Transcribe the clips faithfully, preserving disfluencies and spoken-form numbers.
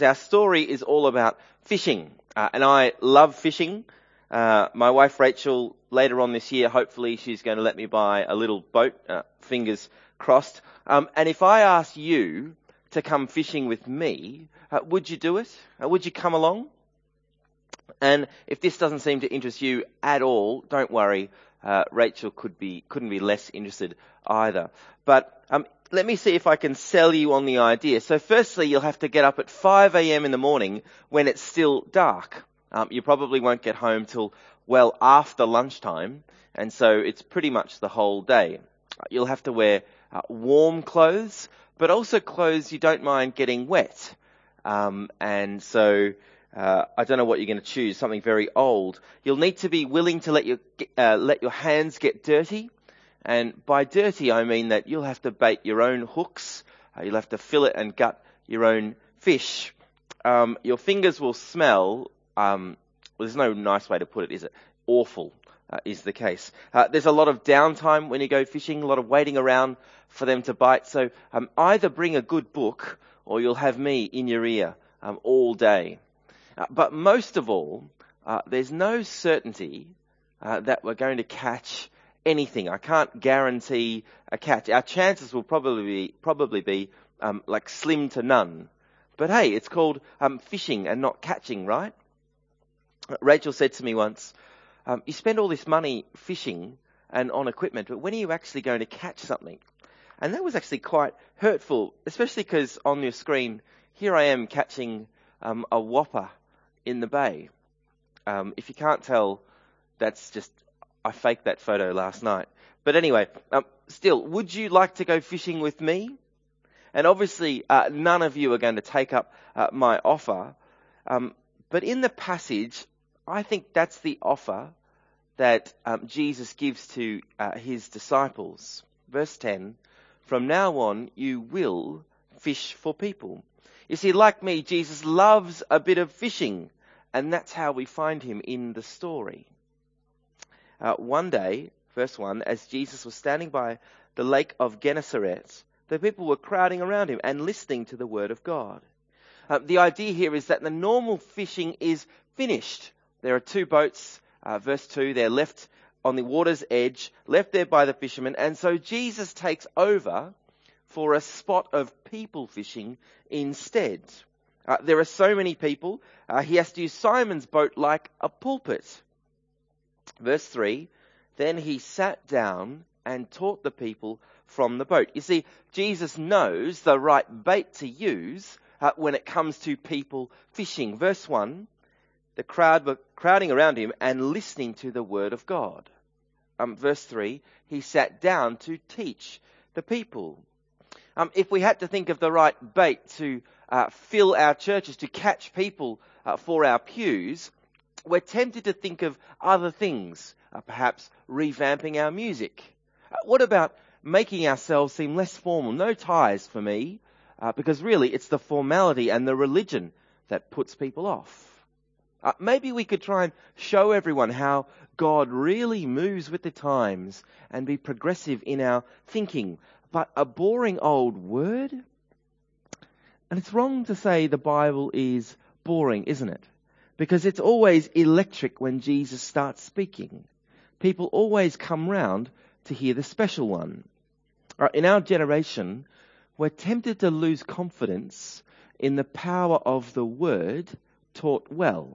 Our story is all about fishing, uh, and I love fishing. Uh, my wife Rachel, later on this year, hopefully she's going to let me buy a little boat, uh, fingers crossed. Um, and if I asked you to come fishing with me, uh, would you do it? Uh, would you come along? And if this doesn't seem to interest you at all, don't worry. Uh, Rachel could be, couldn't be less interested either. But um, let me see if I can sell you on the idea. So firstly, you'll have to get up at five a.m. in the morning when it's still dark. Um, you probably won't get home till well after lunchtime, and so it's pretty much the whole day. You'll have to wear uh, warm clothes, but also clothes you don't mind getting wet. Um, and so uh, I don't know what you're going to choose, something very old. You'll need to be willing to let your uh, let your hands get dirty. And by dirty, I mean that you'll have to bait your own hooks. Uh, you'll have to fillet and gut your own fish. Um, your fingers will smell. Um, well, there's no nice way to put it, is it? Awful uh, is the case. Uh, there's a lot of downtime when you go fishing, a lot of waiting around for them to bite. So um, either bring a good book or you'll have me in your ear um, all day. Uh, but most of all, uh, there's no certainty uh, that we're going to catch anything. I can't guarantee a catch. Our chances will probably be, probably be um, like slim to none. But hey, it's called um, fishing and not catching, right? Rachel said to me once, um, you spend all this money fishing and on equipment, but when are you actually going to catch something? And that was actually quite hurtful, especially because on your screen, here I am catching um, a whopper in the bay. Um, if you can't tell, that's just I faked that photo last night. But anyway, um, still, would you like to go fishing with me? And obviously, uh, none of you are going to take up uh, my offer. Um, but in the passage, I think that's the offer that um, Jesus gives to uh, his disciples. Verse ten, from now on, you will fish for people. You see, like me, Jesus loves a bit of fishing. And that's how we find him in the story. Uh, one day, verse one, as Jesus was standing by the lake of Gennesaret, the people were crowding around him and listening to the word of God. Uh, the idea here is that the normal fishing is finished. There are two boats, uh, verse two, they're left on the water's edge, left there by the fishermen, and so Jesus takes over for a spot of people fishing instead. Uh, there are so many people, uh, he has to use Simon's boat like a pulpit. Verse three, then he sat down and taught the people from the boat. You see, Jesus knows the right bait to use uh, when it comes to people fishing. Verse one, the crowd were crowding around him and listening to the word of God. Um, verse three, he sat down to teach the people. Um, if we had to think of the right bait to uh, fill our churches, to catch people uh, for our pews, we're tempted to think of other things, uh, perhaps revamping our music. Uh, what about making ourselves seem less formal? No ties for me, uh, because really it's the formality and the religion that puts people off. Uh, maybe we could try and show everyone how God really moves with the times and be progressive in our thinking. But a boring old word? And it's wrong to say the Bible is boring, isn't it? Because it's always electric when Jesus starts speaking. People always come round to hear the special one. In our generation, we're tempted to lose confidence in the power of the word taught well.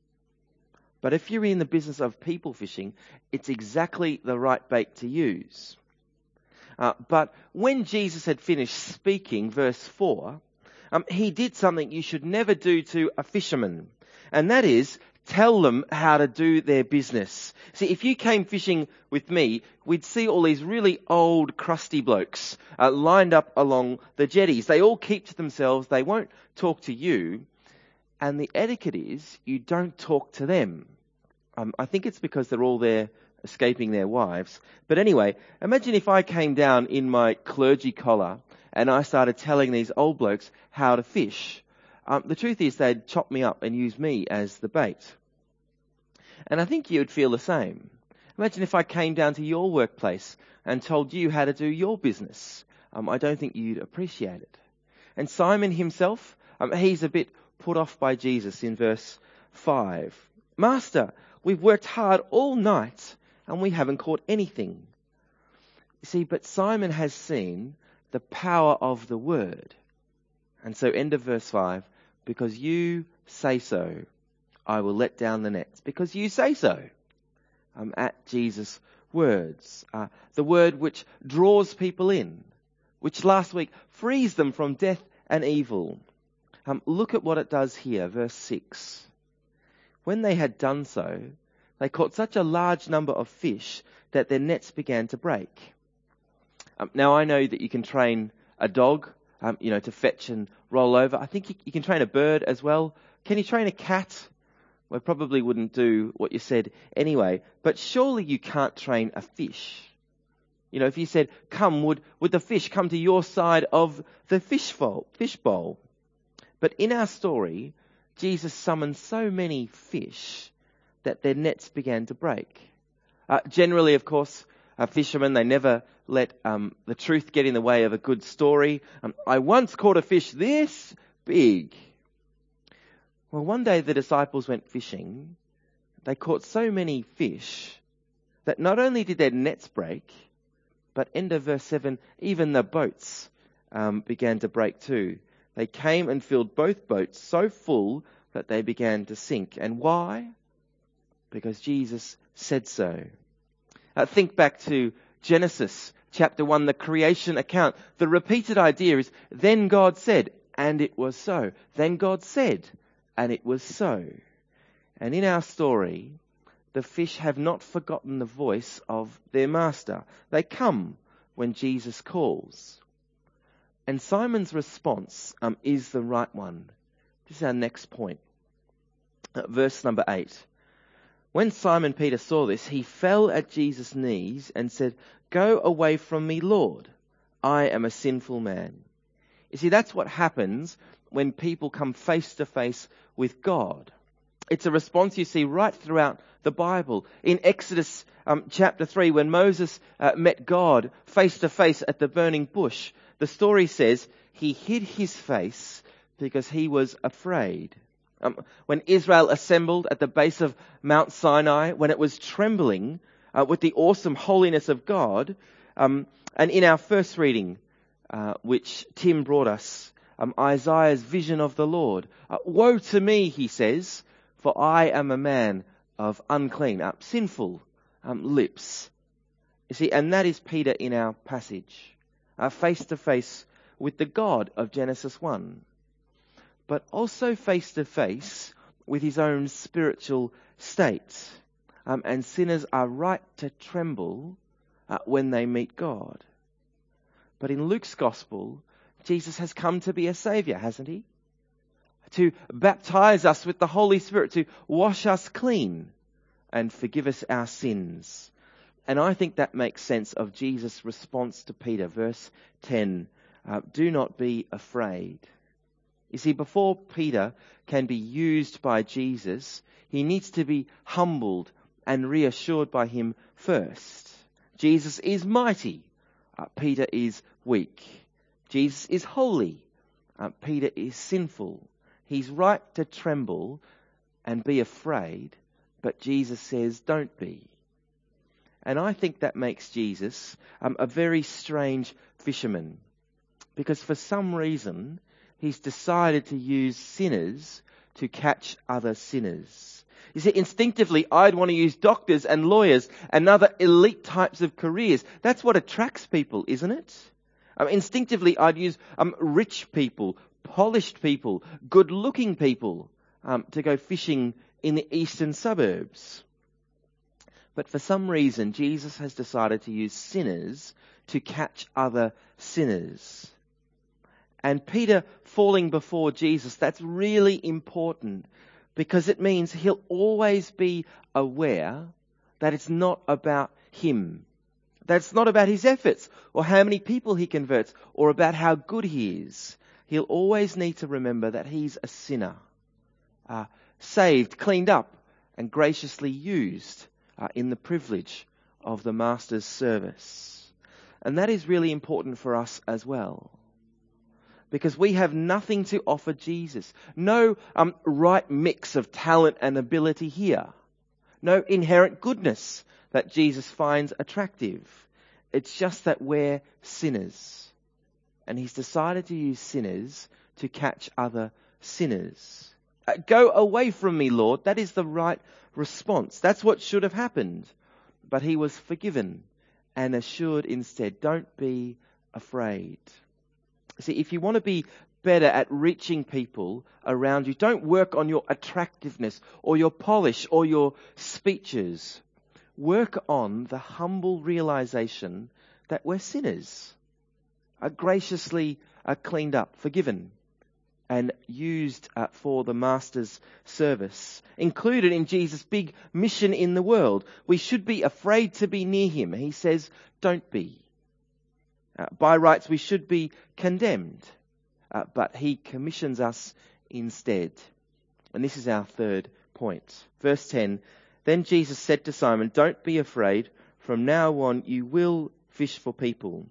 But if you're in the business of people fishing, it's exactly the right bait to use. Uh, but when Jesus had finished speaking, verse four, um, he did something you should never do to a fisherman. And that is, tell them how to do their business. See, if you came fishing with me, we'd see all these really old, crusty blokes uh, lined up along the jetties. They all keep to themselves. They won't talk to you. And the etiquette is, you don't talk to them. Um, I think it's because they're all there escaping their wives. But anyway, imagine if I came down in my clergy collar and I started telling these old blokes how to fish. Um, the truth is they'd chop me up and use me as the bait. And I think you'd feel the same. Imagine if I came down to your workplace and told you how to do your business. Um, I don't think you'd appreciate it. And Simon himself, um, he's a bit put off by Jesus in verse five. Master, we've worked hard all night and we haven't caught anything. You see, but Simon has seen the power of the word. And so end of verse five, because you say so, I will let down the nets. Because you say so. Um, at Jesus' words. Uh, the word which draws people in, which last week frees them from death and evil. Um, look at what it does here, verse six. When they had done so, they caught such a large number of fish that their nets began to break. Um, now I know that you can train a dog, um, you know, to fetch and roll over. I think you, you can train a bird as well. Can you train a cat? Well, I probably wouldn't do what you said anyway, but surely you can't train a fish. You know, if you said, come, would, would the fish come to your side of the fish bowl, fish bowl? But in our story, Jesus summoned so many fish that their nets began to break. Uh, generally, of course, uh, fishermen, they never let um, the truth get in the way of a good story. Um, I once caught a fish this big. Well, one day the disciples went fishing. They caught so many fish that not only did their nets break, but end of verse seven, even the boats um, began to break too. They came and filled both boats so full that they began to sink. And why? Because Jesus said so. Uh, think back to Genesis chapter one, the creation account. The repeated idea is, then God said, and it was so. Then God said, and it was so. And in our story, the fish have not forgotten the voice of their master. They come when Jesus calls. And Simon's response um, is the right one. This is our next point. Uh, verse number eight. When Simon Peter saw this, he fell at Jesus' knees and said, "Go away from me, Lord. I am a sinful man." You see, that's what happens when people come face to face with God. It's a response you see right throughout the Bible. In Exodus um, chapter three, when Moses uh, met God face to face at the burning bush, the story says he hid his face because he was afraid. Um, when Israel assembled at the base of Mount Sinai, when it was trembling uh, with the awesome holiness of God, um, and in our first reading, uh, which Tim brought us, um, Isaiah's vision of the Lord. Uh, Woe to me, he says, for I am a man of unclean, uh, sinful um, lips. You see, and that is Peter in our passage, uh, face to face with the God of Genesis one. But also face to face with his own spiritual state. Um, and sinners are right to tremble uh, when they meet God. But in Luke's gospel, Jesus has come to be a saviour, hasn't he? To baptize us with the Holy Spirit, to wash us clean and forgive us our sins. And I think that makes sense of Jesus' response to Peter. Verse ten, uh, do not be afraid. You see, before Peter can be used by Jesus, he needs to be humbled and reassured by him first. Jesus is mighty. Uh, Peter is weak. Jesus is holy. Uh, Peter is sinful. He's right to tremble and be afraid, but Jesus says, don't be. And I think that makes Jesus um, a very strange fisherman, because for some reason, he's decided to use sinners to catch other sinners. You see, instinctively, I'd want to use doctors and lawyers and other elite types of careers. That's what attracts people, isn't it? Um, instinctively, I'd use um, rich people, polished people, good-looking people um, to go fishing in the eastern suburbs. But for some reason, Jesus has decided to use sinners to catch other sinners. And Peter falling before Jesus, that's really important, because it means he'll always be aware that it's not about him. That it's not about his efforts or how many people he converts or about how good he is. He'll always need to remember that he's a sinner, uh, saved, cleaned up, and graciously used uh, in the privilege of the Master's service. And that is really important for us as well. because we have nothing to offer Jesus. No um, right mix of talent and ability here. No inherent goodness that Jesus finds attractive. It's just that we're sinners. And he's decided to use sinners to catch other sinners. Uh, Go away from me, Lord. That is the right response. That's what should have happened. But he was forgiven and assured instead, don't be afraid. See, if you want to be better at reaching people around you, don't work on your attractiveness or your polish or your speeches. Work on the humble realization that we're sinners, are graciously uh, cleaned up, forgiven, and used uh, for the Master's service, included in Jesus' big mission in the world. We should be afraid to be near him. He says, don't be. Uh, by rights, we should be condemned, uh, but he commissions us instead. And this is our third point. Verse ten, then Jesus said to Simon, don't be afraid. From now on, you will fish for people.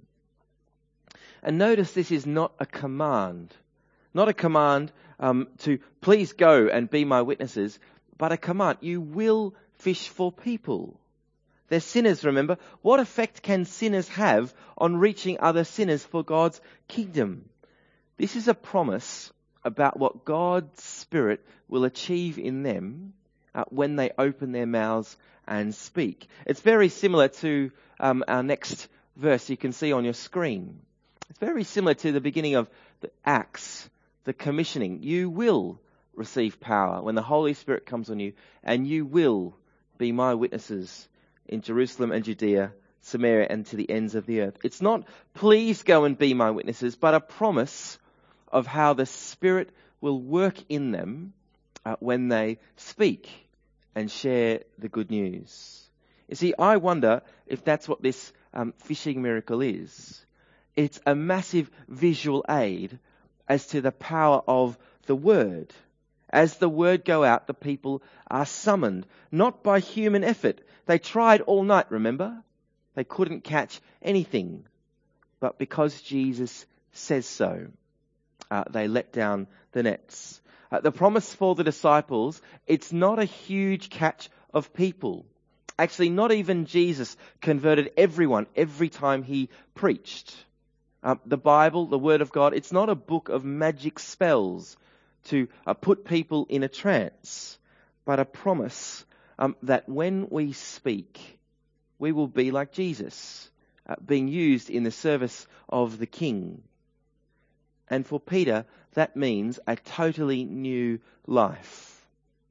And notice this is not a command. Not a command um, to please go and be my witnesses, but a command. You will fish for people. They're sinners, remember. What effect can sinners have on reaching other sinners for God's kingdom? This is a promise about what God's Spirit will achieve in them uh, when they open their mouths and speak. It's very similar to um, our next verse you can see on your screen. It's very similar to the beginning of the Acts, the commissioning. You will receive power when the Holy Spirit comes on you, and you will be my witnesses in Jerusalem and Judea, Samaria, and to the ends of the earth. It's not, please go and be my witnesses, but a promise of how the Spirit will work in them uh, when they speak and share the good news. You see, I wonder if that's what this um, fishing miracle is. It's a massive visual aid as to the power of the word. As the word go out, the people are summoned, not by human effort. They tried all night, remember? They couldn't catch anything. But because Jesus says so, uh, they let down the nets. Uh, the promise for the disciples, it's not a huge catch of people. Actually, not even Jesus converted everyone every time he preached. Um, the Bible, the Word of God, it's not a book of magic spells to uh, put people in a trance, but a promise um, that when we speak, we will be like Jesus, uh, being used in the service of the King. And for Peter, that means a totally new life.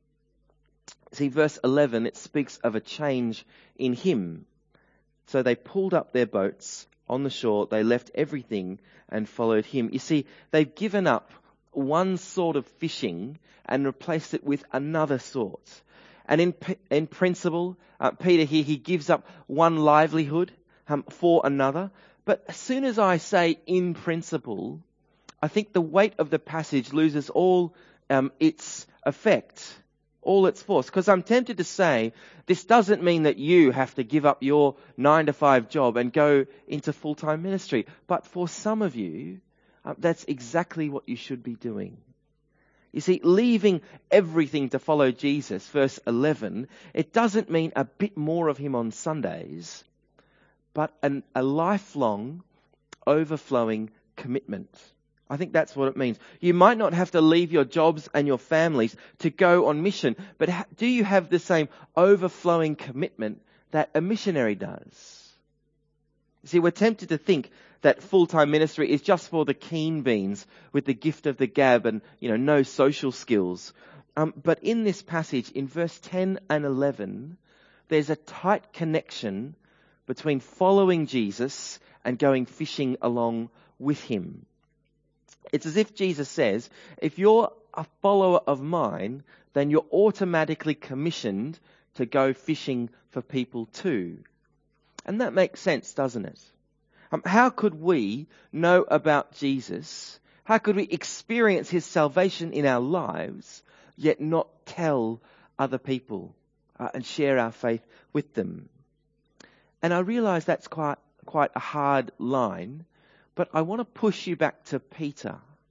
See, verse eleven, it speaks of a change in him. So they pulled up their boats on the shore, they left everything and followed him. You see, they've given up one sort of fishing and replaced it with another sort. And in in principle, uh, Peter here, he gives up one livelihood um, for another. But as soon as I say in principle, I think the weight of the passage loses all um, its effect, all its force. Because I'm tempted to say, this doesn't mean that you have to give up your nine to five job and go into full-time ministry. But for some of you, uh, that's exactly what you should be doing. You see, leaving everything to follow Jesus, verse eleven, it doesn't mean a bit more of him on Sundays, but an, a lifelong, overflowing commitment. I think that's what it means. You might not have to leave your jobs and your families to go on mission, but ha- do you have the same overflowing commitment that a missionary does? You see, we're tempted to think that full-time ministry is just for the keen beans with the gift of the gab and, you know, no social skills. Um, but in this passage, in verse ten and eleven, there's a tight connection between following Jesus and going fishing along with him. It's as if Jesus says, if you're a follower of mine, then you're automatically commissioned to go fishing for people too. And that makes sense, doesn't it? Um, how could we know about Jesus? How could we experience his salvation in our lives, yet not tell other people uh, and share our faith with them? And I realise that's quite, quite a hard line, but I want to push you back to Peter.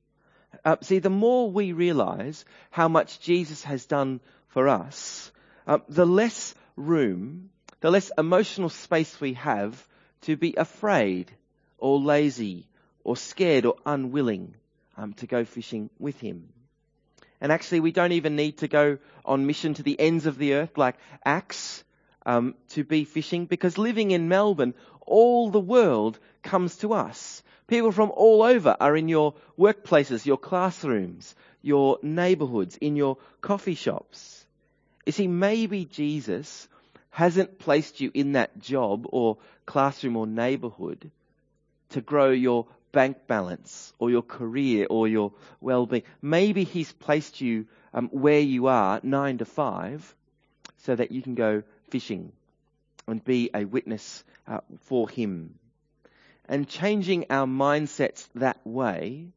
Uh, see, the more we realize how much Jesus has done for us, uh, the less room, the less emotional space we have to be afraid or lazy or scared or unwilling um, to go fishing with him. And actually, we don't even need to go on mission to the ends of the earth like Acts um, to be fishing, because living in Melbourne, all the world comes to us. People from all over are in your workplaces, your classrooms, your neighbourhoods, in your coffee shops. You see, maybe Jesus hasn't placed you in that job or classroom or neighbourhood to grow your bank balance or your career or your well-being. Maybe he's placed you um, where you are, nine to five, so that you can go fishing and be a witness uh, for him. And changing our mindsets that way,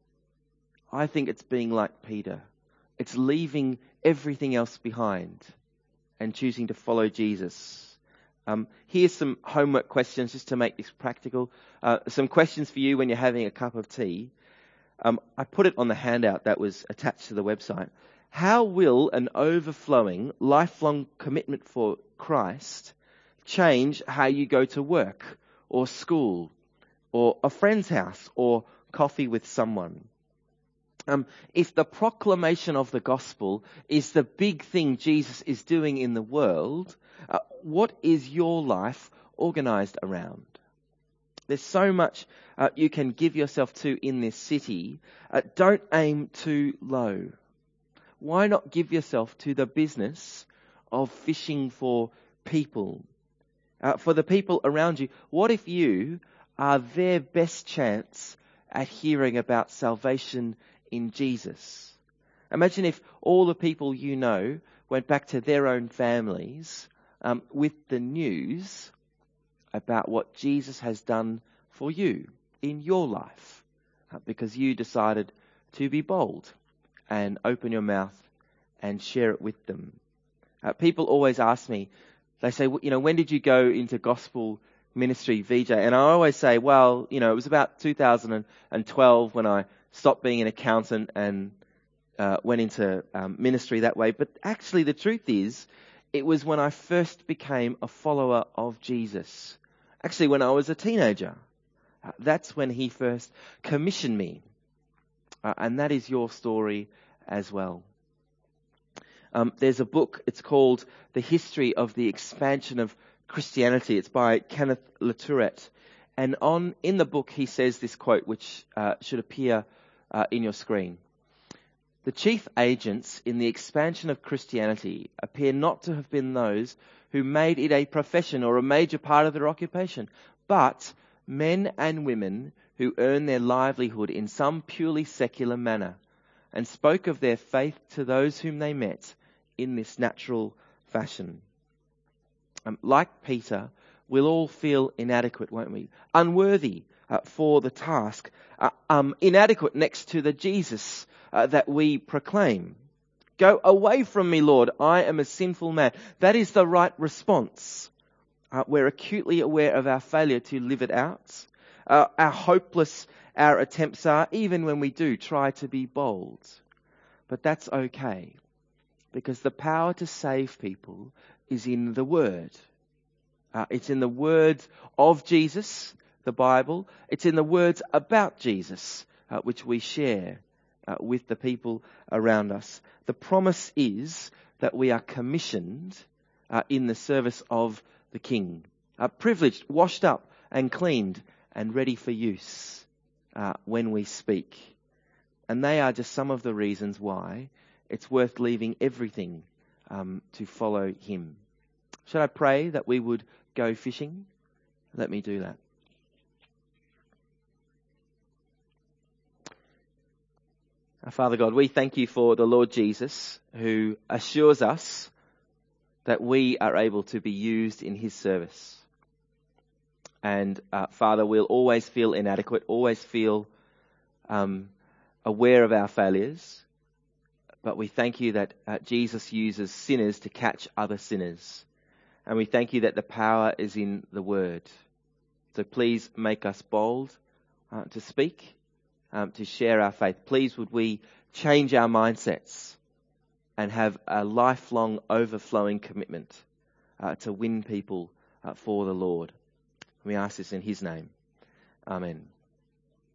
I think it's being like Peter. It's leaving everything else behind and choosing to follow Jesus. Um, here's some homework questions just to make this practical. Uh, some questions for you when you're having a cup of tea. Um, I put it on the handout that was attached to the website. How will an overflowing, lifelong commitment for Christ change how you go to work or school or a friend's house or coffee with someone? Um, if the proclamation of the gospel is the big thing Jesus is doing in the world, uh, what is your life organized around? There's so much uh, you can give yourself to in this city. Uh, don't aim too low. Why not give yourself to the business of fishing for people? Uh, for the people around you, what if you are their best chance at hearing about salvation in Jesus? Imagine if all the people you know went back to their own families um, with the news about what Jesus has done for you in your life, uh, because you decided to be bold and open your mouth and share it with them. Uh, people always ask me, they say, you know, when did you go into gospel ministry, V J? And I always say, well, you know, it was about two thousand twelve when I stopped being an accountant and uh, went into um, ministry that way. But actually the truth is, it was when I first became a follower of Jesus. Actually, when I was a teenager. Uh, that's when he first commissioned me. Uh, and that is your story as well. Um, there's a book, it's called The History of the Expansion of Christianity. It's by Kenneth Latourette. And on in the book, he says this quote, which uh, should appear uh, in your screen. The chief agents in the expansion of Christianity appear not to have been those who made it a profession or a major part of their occupation, but men and women who earned their livelihood in some purely secular manner and spoke of their faith to those whom they met in this natural fashion. Um, like Peter, we'll all feel inadequate, won't we? Unworthy uh, for the task. Uh, um, inadequate next to the Jesus uh, that we proclaim. Go away from me, Lord. I am a sinful man. That is the right response. Uh, we're acutely aware of our failure to live it out. Uh, how hopeless our attempts are, even when we do try to be bold. But that's okay, because the power to save people is in the Word. Uh, it's in the words of Jesus, the Bible. It's in the words about Jesus, uh, which we share uh, with the people around us. The promise is that we are commissioned uh, in the service of the King, uh, privileged, washed up and cleaned and ready for use uh, when we speak. And they are just some of the reasons why it's worth leaving everything um, to follow him. Should I pray that we would go fishing? Let me do that. Our Father God, we thank you for the Lord Jesus, who assures us that we are able to be used in his service. And uh, Father, we'll always feel inadequate, always feel um, aware of our failures. But we thank you that uh, Jesus uses sinners to catch other sinners. And we thank you that the power is in the word. So please make us bold uh, to speak um, to share our faith. Please would we change our mindsets and have a lifelong overflowing commitment uh, to win people uh, for the Lord. We ask this in his name. Amen.